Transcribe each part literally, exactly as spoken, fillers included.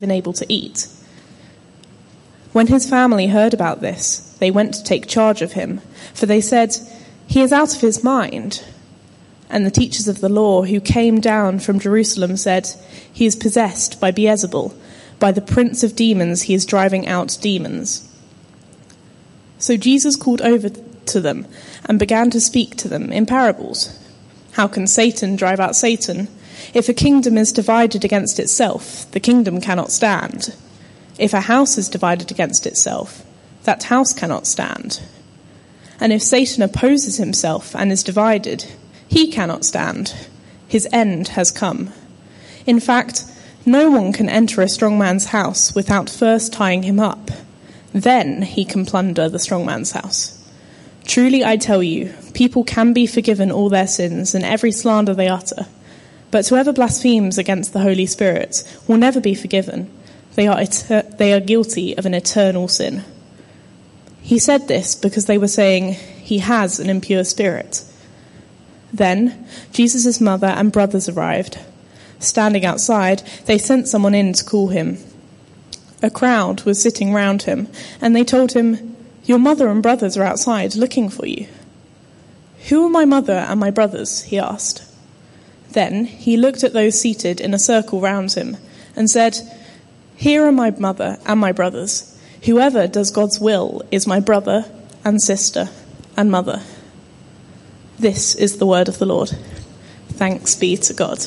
been able to eat. When his family heard about this, they went to take charge of him, for they said, "He is out of his mind." And the teachers of the law who came down from Jerusalem said, "He is possessed by Beelzebul. By the prince of demons he is driving out demons." So Jesus called over to them and began to speak to them in parables. "How can Satan drive out Satan? If a kingdom is divided against itself, the kingdom cannot stand. If a house is divided against itself, that house cannot stand. And if Satan opposes himself and is divided, he cannot stand. His end has come. In fact, no one can enter a strong man's house without first tying him up. Then he can plunder the strong man's house. Truly I tell you, people can be forgiven all their sins and every slander they utter. But whoever blasphemes against the Holy Spirit will never be forgiven. They are eter- they are guilty of an eternal sin." He said this because they were saying, "He has an impure spirit." Then Jesus' mother and brothers arrived. Standing outside, they sent someone in to call him. A crowd was sitting round him, and they told him, "Your mother and brothers are outside looking for you." "Who are my mother and my brothers?" he asked. Then he looked at those seated in a circle round him and said, "Here are my mother and my brothers. Whoever does God's will is my brother and sister and mother." This is the word of the Lord. Thanks be to God.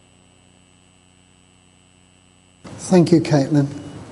Thank you, Caitlin.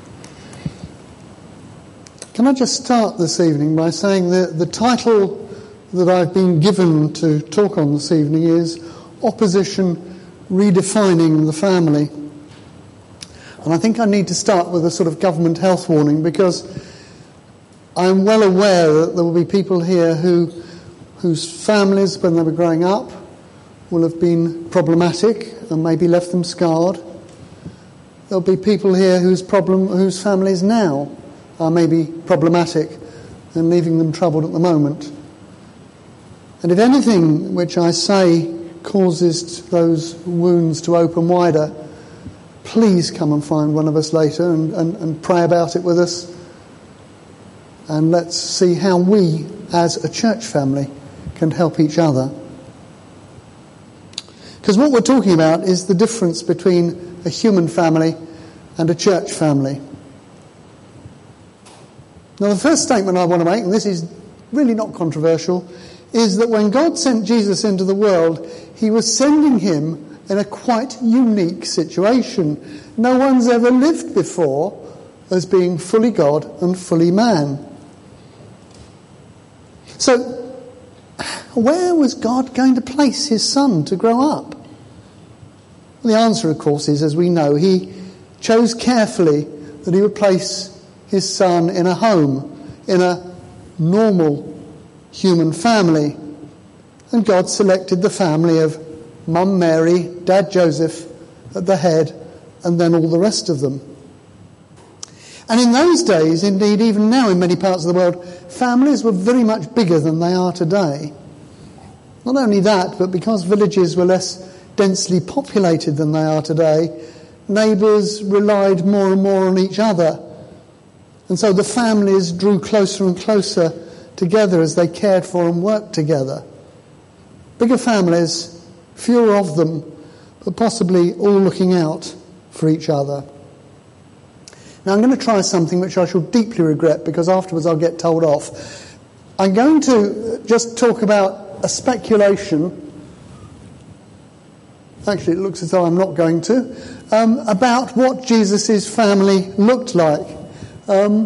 Can I just start this evening by saying that the title that I've been given to talk on this evening is Opposition Redefining the Family. And I think I need to start with a sort of government health warning, because I'm well aware that there will be people here who, whose families, when they were growing up, will have been problematic and maybe left them scarred. There'll be people here whose problem, whose families now are maybe problematic and leaving them troubled at the moment. And if anything which I say causes those wounds to open wider, please come and find one of us later and, and, and pray about it with us. And let's see how we, as a church family, can help each other. Because what we're talking about is the difference between a human family and a church family. Now, the first statement I want to make, and this is really not controversial, is that when God sent Jesus into the world, he was sending him in a quite unique situation. No one's ever lived before as being fully God and fully man. So, where was God going to place his son to grow up? Well, the answer, of course, is, as we know, he chose carefully that he would place his son in a home, in a normal human family. And God selected the family of Mum Mary, Dad Joseph at the head, and then all the rest of them. And in those days, indeed even now in many parts of the world, families were very much bigger than they are today. Not only that, but because villages were less densely populated than they are today, neighbours relied more and more on each other. And so the families drew closer and closer together as they cared for and worked together. Bigger families, fewer of them, but possibly all looking out for each other. Now I'm going to try something which I shall deeply regret, because afterwards I'll get told off. I'm going to just talk about a speculation. Actually, it looks as though I'm not going to. Um, about what Jesus' family looked like. Um,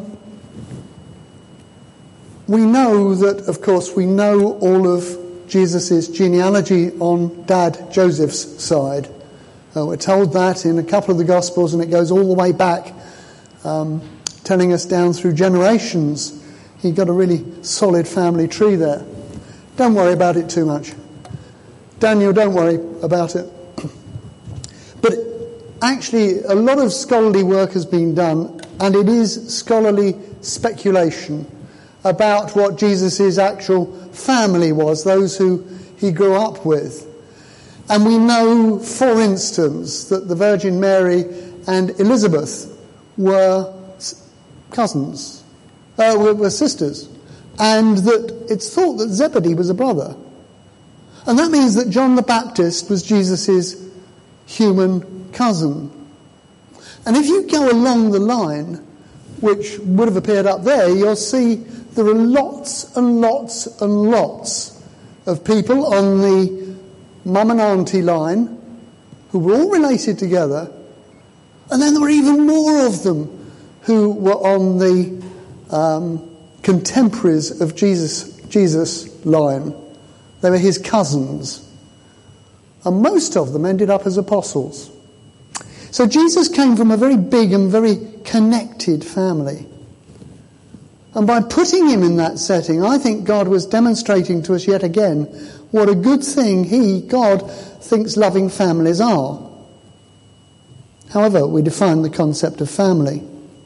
we know that, of course, we know all of Jesus' genealogy on Dad Joseph's side. Uh, we're told that in a couple of the Gospels, and it goes all the way back, um, telling us down through generations. He got a really solid family tree there. Don't worry about it too much. Daniel, don't worry about it. But actually, a lot of scholarly work has been done, and it is scholarly speculation about what Jesus' actual family was, those who he grew up with. And we know, for instance, that the Virgin Mary and Elizabeth were cousins, uh, were, were sisters, and that it's thought that Zebedee was a brother. And that means that John the Baptist was Jesus' human cousin. And if you go along the line, which would have appeared up there, you'll see there are lots and lots and lots of people on the mum and auntie line who were all related together, and then there were even more of them who were on the um, contemporaries of Jesus, Jesus line. They were his cousins. And most of them ended up as apostles. So Jesus came from a very big and very connected family. And by putting him in that setting, I think God was demonstrating to us yet again what a good thing he, God, thinks loving families are. However, we define the concept of family.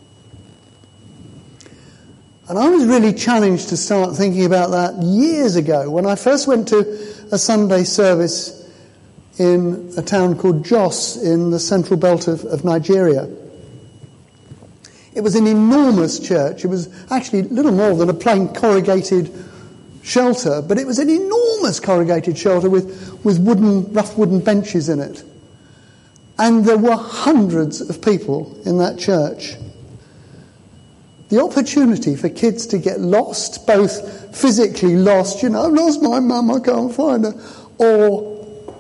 And I was really challenged to start thinking about that years ago when I first went to a Sunday service in a town called Jos in the central belt of, of Nigeria. It was an enormous church. It was actually little more than a plain corrugated shelter, but it was an enormous corrugated shelter with, with wooden, rough wooden benches in it. And there were hundreds of people in that church. The opportunity for kids to get lost, both physically lost, you know, I've lost my mum, I can't find her, or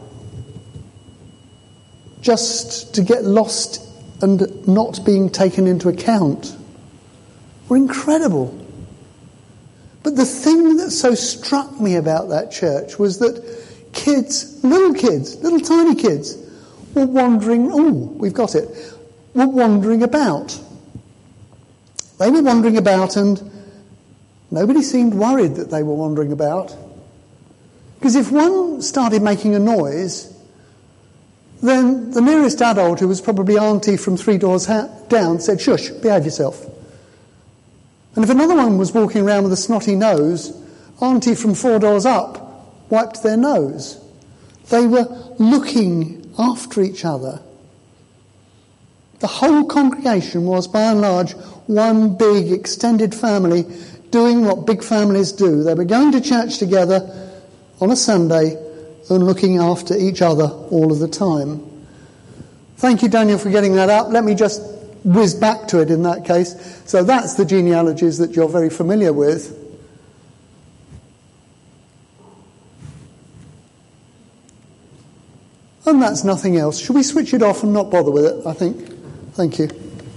just to get lost and not being taken into account, were incredible. But the thing that so struck me about that church was that kids, little kids, little tiny kids, were wandering, oh, we've got it, were wandering about. They were wandering about and nobody seemed worried that they were wandering about. Because if one started making a noise, then the nearest adult, who was probably auntie from three doors ha- down, said, shush, behave yourself. And if another one was walking around with a snotty nose, auntie from four doors up wiped their nose. They were looking after each other. The whole congregation was, by and large, one big extended family doing what big families do. They were going to church together on a Sunday and looking after each other all of the time. Thank you, Daniel, for getting that up. Let me just whiz back to it in that case. So that's the genealogies that you're very familiar with. And that's nothing else. Should we switch it off and not bother with it, I think? Thank you.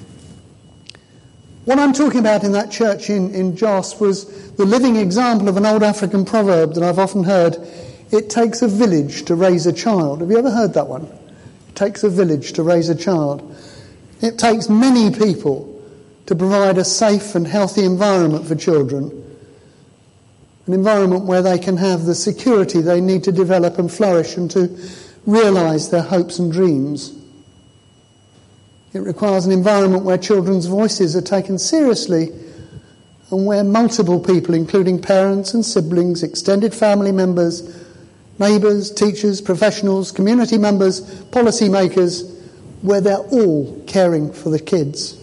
What I'm talking about in that church in, in Jos was the living example of an old African proverb that I've often heard. It takes a village to raise a child. Have you ever heard that one? It takes a village to raise a child. It takes many people to provide a safe and healthy environment for children. An environment where they can have the security they need to develop and flourish and to realise their hopes and dreams. It requires an environment where children's voices are taken seriously and where multiple people, including parents and siblings, extended family members, neighbours, teachers, professionals, community members, policy makers, where they're all caring for the kids.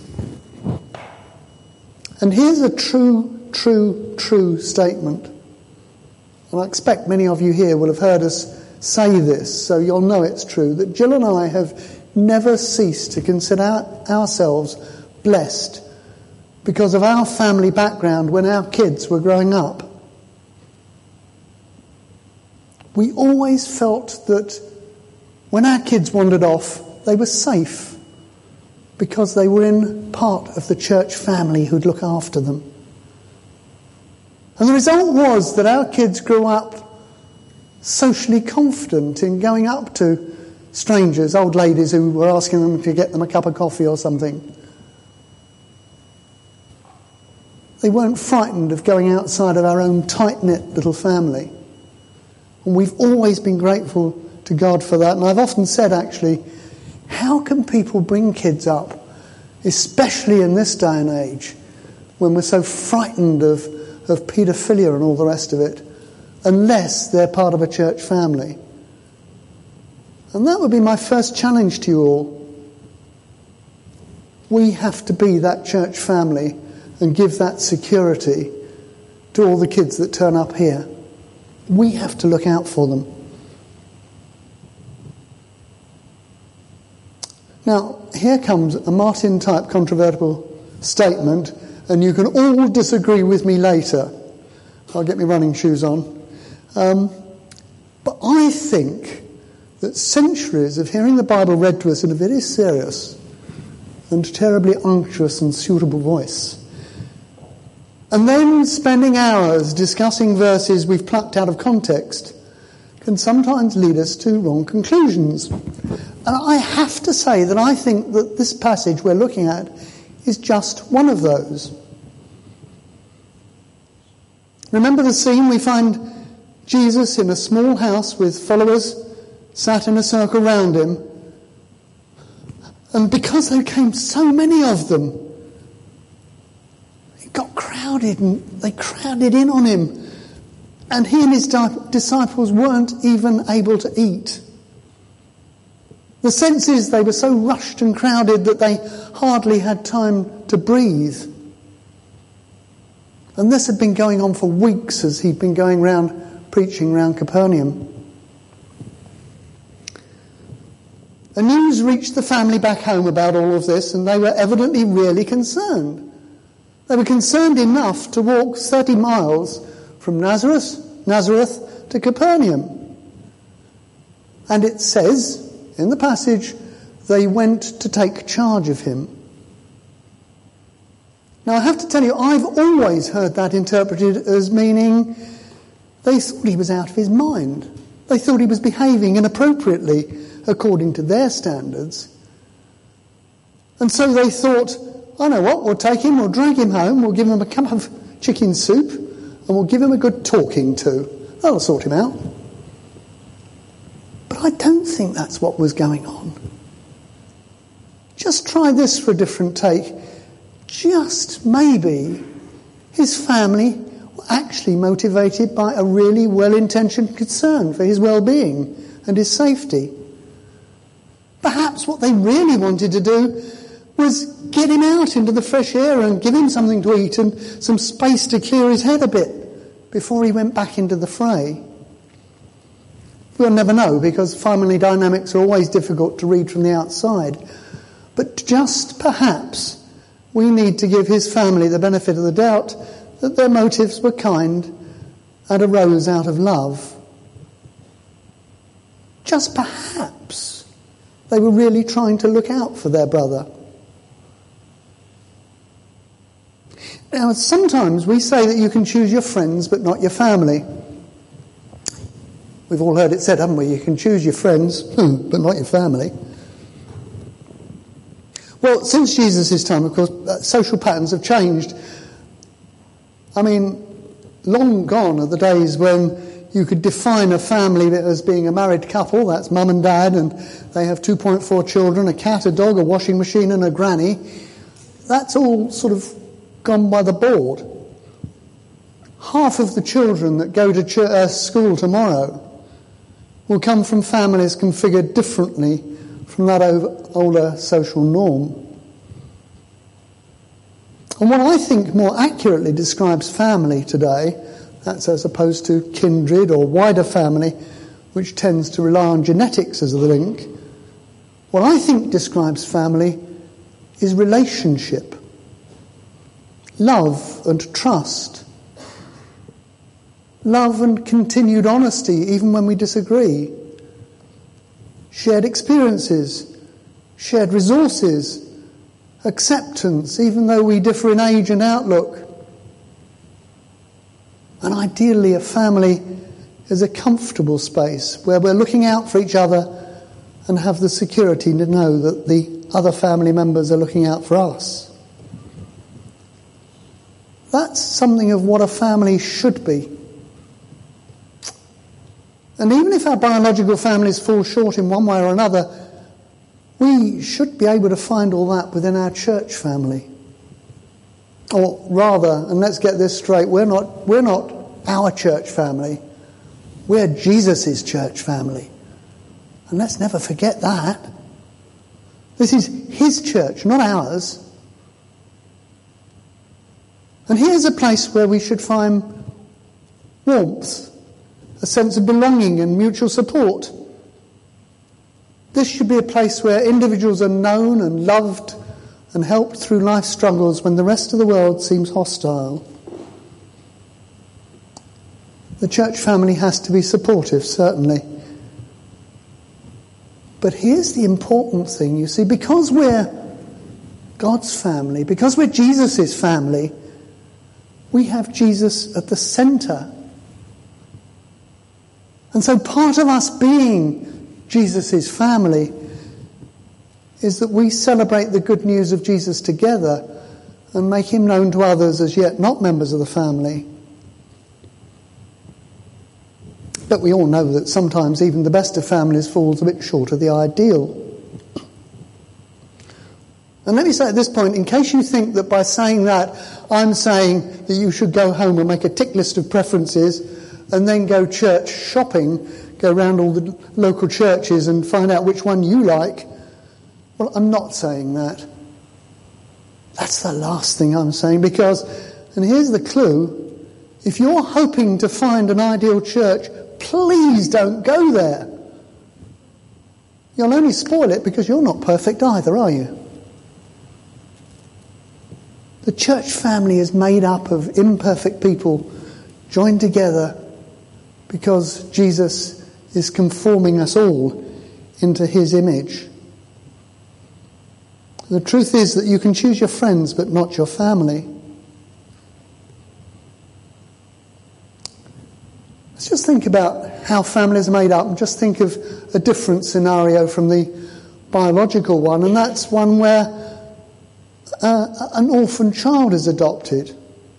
And here's a true, true, true statement. And I expect many of you here will have heard us say this, so you'll know it's true, that Jill and I have never ceased to consider ourselves blessed because of our family background when our kids were growing up. We always felt that when our kids wandered off, they were safe because they were in part of the church family who'd look after them. And the result was that our kids grew up socially confident in going up to strangers, old ladies who were asking them to get them a cup of coffee or something. They weren't frightened of going outside of our own tight-knit little family. And we've always been grateful to God for that. And I've often said, actually, how can people bring kids up, especially in this day and age, when we're so frightened of, of paedophilia and all the rest of it, unless they're part of a church family? And that would be my first challenge to you all. we have to be that church family and give that security to all the kids that turn up here. We have to look out for them. Now, here comes a Martin-type controversial statement, and you can all disagree with me later. I'll get my running shoes on. Um, but I think that centuries of hearing the Bible read to us in a very serious and terribly unctuous and suitable voice, and then spending hours discussing verses we've plucked out of context, can sometimes lead us to wrong conclusions. And I have to say that I think that this passage we're looking at is just one of those. Remember the scene? We find Jesus in a small house with followers sat in a circle round him. And because there came so many of them, it got crowded and they crowded in on him. And he and his disciples weren't even able to eat. The sense is they were so rushed and crowded that they hardly had time to breathe. And this had been going on for weeks as he'd been going round preaching round Capernaum. The news reached the family back home about all of this, and they were evidently really concerned. They were concerned enough to walk thirty miles from Nazareth, Nazareth to Capernaum. And it says in the passage, they went to take charge of him. Now I have to tell you, I've always heard that interpreted as meaning they thought he was out of his mind. They thought he was behaving inappropriately according to their standards. And so they thought, I know what, we'll take him, we'll drag him home, we'll give him a cup of chicken soup, and we'll give him a good talking to. That'll sort him out. But I don't think that's what was going on. Just try this for a different take. Just maybe his family were actually motivated by a really well-intentioned concern for his well-being and his safety. Perhaps what they really wanted to do was get him out into the fresh air and give him something to eat and some space to clear his head a bit before he went back into the fray. We'll never know, because family dynamics are always difficult to read from the outside. But just perhaps we need to give his family the benefit of the doubt that their motives were kind and arose out of love. Just perhaps they were really trying to look out for their brother. Now, sometimes we say that you can choose your friends but not your family. We've all heard it said, haven't we? You can choose your friends, but not your family. Well, since Jesus' time, of course, social patterns have changed. I mean, long gone are the days when you could define a family as being a married couple. That's mum and dad, and they have two point four children, a cat, a dog, a washing machine, and a granny. That's all sort of gone by the board. Half of the children that go to church, uh, school tomorrow will come from families configured differently from that older social norm. And what I think more accurately describes family today, that's as opposed to kindred or wider family, which tends to rely on genetics as a link, what I think describes family is relationship, love and trust, love and continued honesty even when we disagree, shared experiences, shared resources, acceptance even though we differ in age and outlook. And ideally a family is a comfortable space where we're looking out for each other and have the security to know that the other family members are looking out for us. That's something of what a family should be. And even if our biological families fall short in one way or another, we should be able to find all that within our church family. Or rather, and let's get this straight, we're not we're not our church family. We're Jesus' church family. And let's never forget that. This is his church, not ours. And here's a place where we should find warmth, a sense of belonging and mutual support. This should be a place where individuals are known and loved and helped through life struggles when the rest of the world seems hostile. The church family has to be supportive, certainly. But here's the important thing, you see, because we're God's family, because we're Jesus' family, we have Jesus at the centre. And so part of us being Jesus' family is that we celebrate the good news of Jesus together and make him known to others as yet not members of the family. But we all know that sometimes even the best of families falls a bit short of the ideal. And let me say at this point, in case you think that by saying that, I'm saying that you should go home and make a tick list of preferences and then go church shopping, go around all the local churches and find out which one you like. Well, I'm not saying that. That's the last thing I'm saying, because, and here's the clue, if you're hoping to find an ideal church, please don't go there. You'll only spoil it because you're not perfect either, are you? The church family is made up of imperfect people joined together because Jesus is conforming us all into his image. The truth is that you can choose your friends but not your family. Let's just think about how families are made up and just think of a different scenario from the biological one, and that's one where uh, an orphan child is adopted.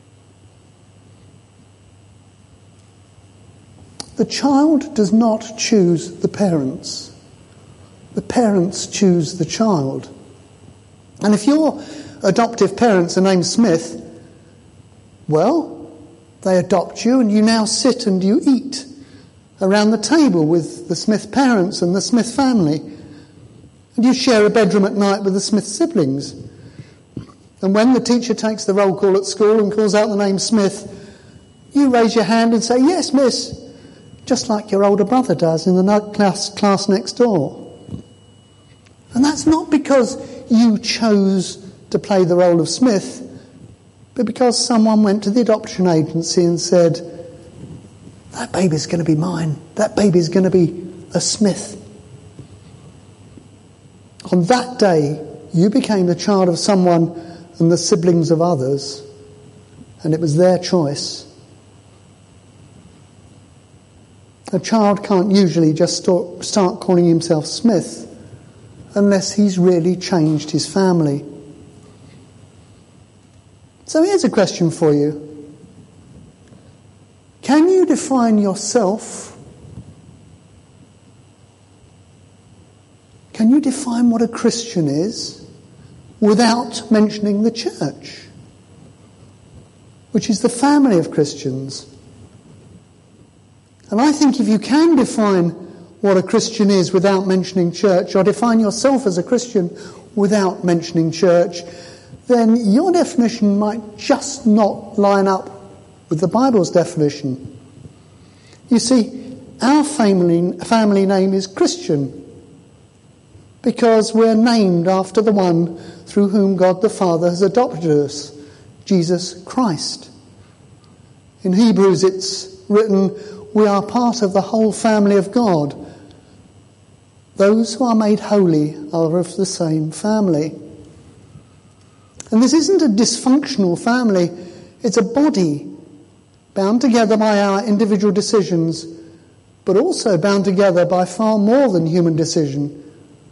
The child does not choose the parents. The parents choose the child. And if your adoptive parents are named Smith, well, they adopt you and you now sit and you eat around the table with the Smith parents and the Smith family. And you share a bedroom at night with the Smith siblings. And when the teacher takes the roll call at school and calls out the name Smith, you raise your hand and say, "Yes, miss," just like your older brother does in the class, class next door. And that's not because you chose to play the role of Smith, but because someone went to the adoption agency and said, "That baby's going to be mine. That baby's going to be a Smith." On that day, you became the child of someone and the siblings of others, and it was their choice. A child can't usually just start calling himself Smith unless he's really changed his family. So here's a question for you. Can you define yourself? Can you define what a Christian is without mentioning the church, which is the family of Christians? And I think if you can define what a Christian is without mentioning church, or define yourself as a Christian without mentioning church, then your definition might just not line up with the Bible's definition. You see, our family, family name is Christian because we're named after the one through whom God the Father has adopted us, Jesus Christ. In Hebrews it's written, we are part of the whole family of God. Those who are made holy are of the same family. And this isn't a dysfunctional family, it's a body bound together by our individual decisions, but also bound together by far more than human decision.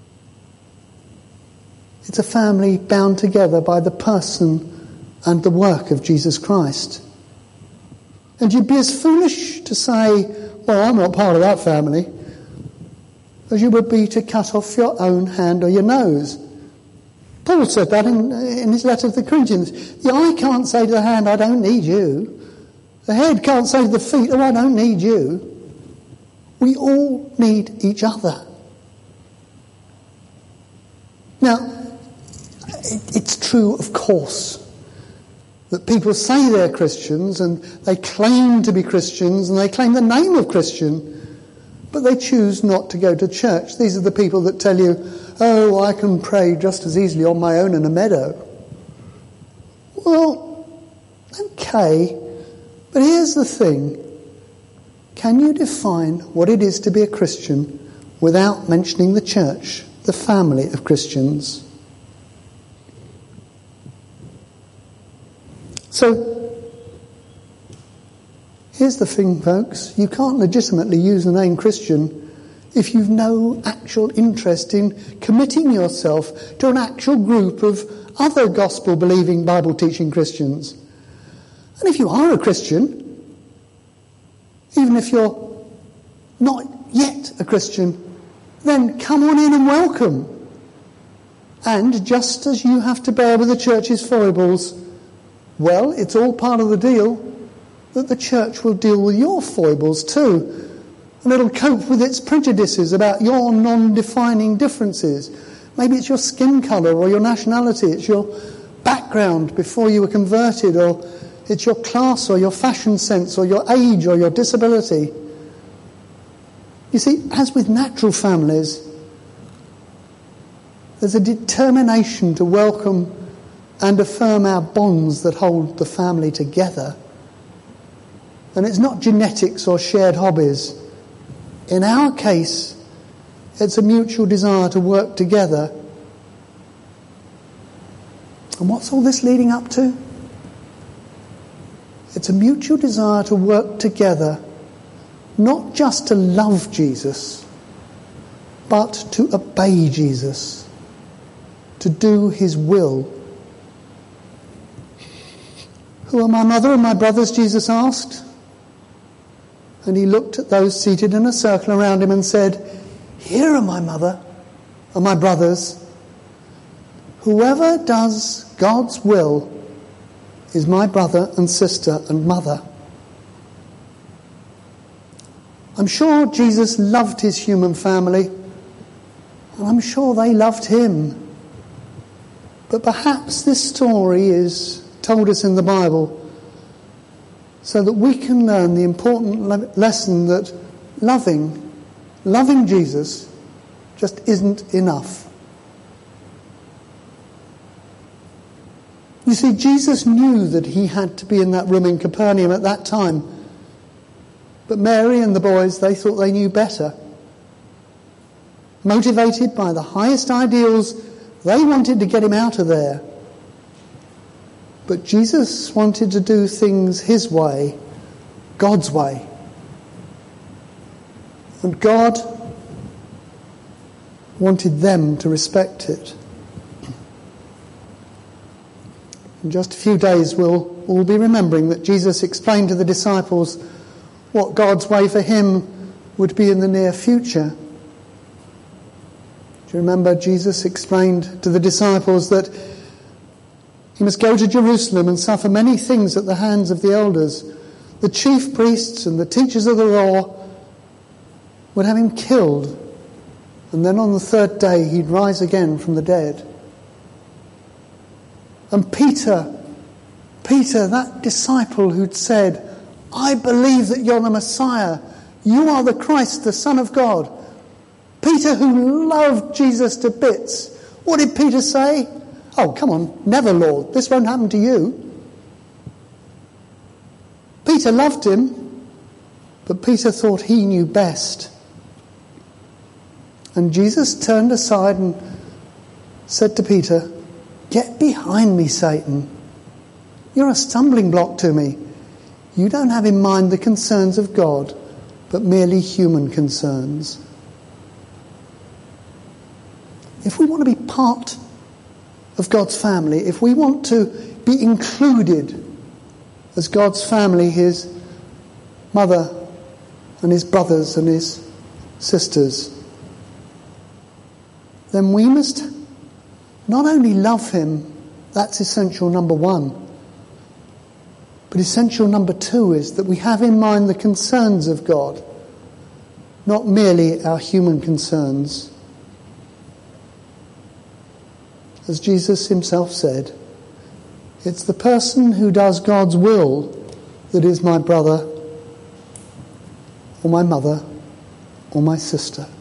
It's a family bound together by the person and the work of Jesus Christ. And you'd be as foolish to say, "Well, I'm not part of that family," as you would be to cut off your own hand or your nose. Paul said that in, in his letter to the Corinthians. The eye can't say to the hand, "I don't need you." The head can't say to the feet, "Oh, I don't need you." We all need each other. Now, it, it's true, of course, that people say they're Christians and they claim to be Christians and they claim the name of Christian, but they choose not to go to church. These are the people that tell you, oh, I can pray just as easily on my own in a meadow. Well, okay, but here's the thing. Can you define what it is to be a Christian without mentioning the church, the family of Christians? So, here's the thing, folks. You can't legitimately use the name Christian if you've no actual interest in committing yourself to an actual group of other gospel-believing, Bible-teaching Christians. And if you are a Christian, even if you're not yet a Christian, then come on in and welcome. And just as you have to bear with the church's foibles, well, it's all part of the deal that the church will deal with your foibles too. And it'll cope with its prejudices about your non-defining differences. Maybe it's your skin colour or your nationality, it's your background before you were converted, or it's your class or your fashion sense or your age or your disability. You see, as with natural families, there's a determination to welcome and affirm our bonds that hold the family together. And it's not genetics or shared hobbies. In our case, it's a mutual desire to work together. And what's all this leading up to? It's a mutual desire to work together, not just to love Jesus, but to obey Jesus, to do his will. Who are my mother and my brothers? Jesus asked. And he looked at those seated in a circle around him and said, here are my mother and my brothers. Whoever does God's will is my brother and sister and mother. I'm sure Jesus loved his human family, and I'm sure they loved him. But perhaps this story is told us in the Bible so that we can learn the important le- lesson that loving, loving Jesus just isn't enough. You see, Jesus knew that he had to be in that room in Capernaum at that time. But Mary and the boys, they thought they knew better. Motivated by the highest ideals, they wanted to get him out of there. But Jesus wanted to do things his way, God's way. And God wanted them to respect it. In just a few days we'll all be remembering that Jesus explained to the disciples what God's way for him would be in the near future. Do you remember Jesus explained to the disciples that he must go to Jerusalem and suffer many things at the hands of the elders. The chief priests and the teachers of the law would have him killed, and then on the third day he'd rise again from the dead. And Peter, Peter, that disciple who'd said, I believe that you're the Messiah, you are the Christ, the Son of God. Peter, who loved Jesus to bits, what did Peter say? Oh, come on, never, Lord. This won't happen to you. Peter loved him, but Peter thought he knew best. And Jesus turned aside and said to Peter, get behind me, Satan. You're a stumbling block to me. You don't have in mind the concerns of God, but merely human concerns. If we want to be part of God's family, if we want to be included as God's family, his mother and his brothers and his sisters, then we must not only love him, that's essential number one, but essential number two is that we have in mind the concerns of God, not merely our human concerns. as Jesus himself said, it's the person who does God's will that is my brother or my mother or my sister.